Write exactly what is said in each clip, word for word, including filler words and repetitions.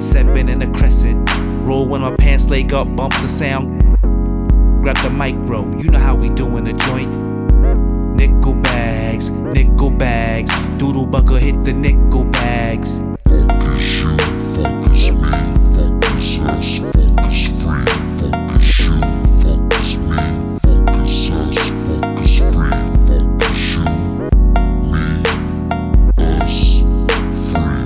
seven in a crescent. Roll when my pants leg up, bump the sound. Grab the micro, you know how we doin' the joint. Nickel bags, nickel bags. Doodle bucker hit the nickel bags. Focus you, focus me, focus us, focus free, focus you, focus me, focus us, focus free, focus you, me, us, free.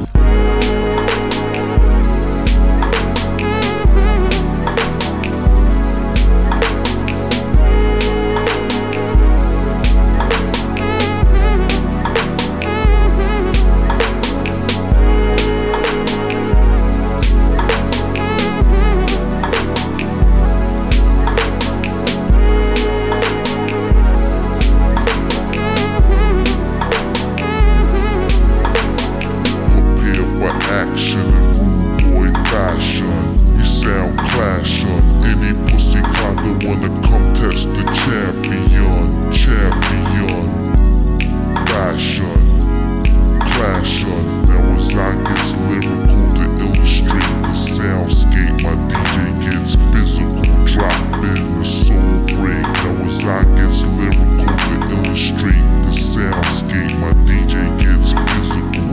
Action and rude boy fashion. We sound clash on any pussy cop that wanna come test the champion. Champion. Fashion. Clash on. Now as I gets lyrical to illustrate the soundscape, my D J gets physical. Drop in the soul break. Now as I gets lyrical to illustrate the soundscape, my D J gets physical.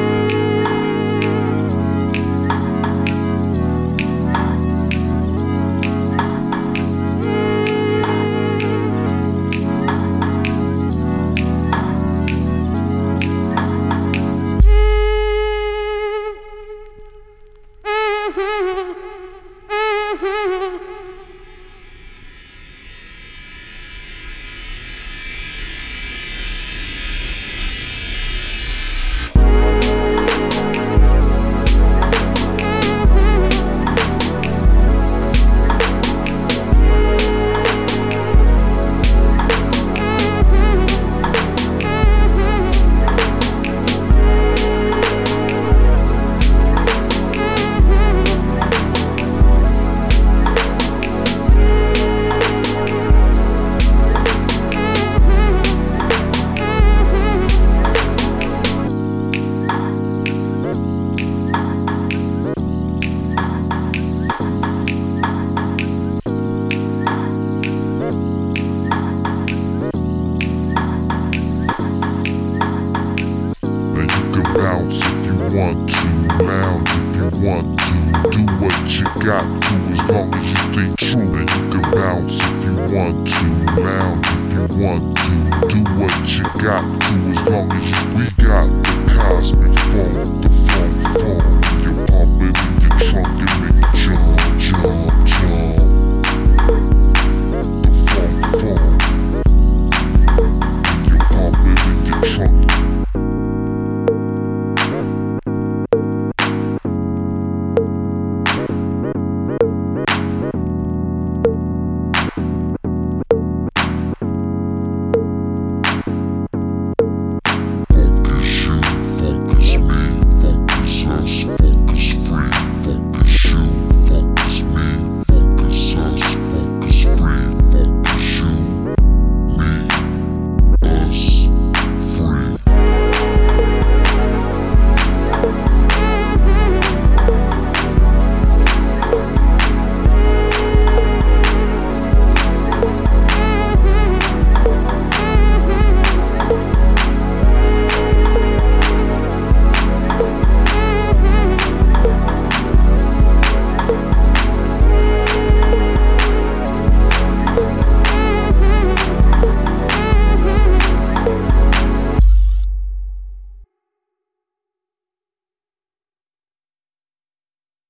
Bounce if you want to, lounge if you want to, do what you got to as long as you stay true. And you can bounce if you want to, lounge if you want to, do what you got to as long as you, we got the cosmic phone, the phone phone. You pump it in your trunk and make it jump, jump.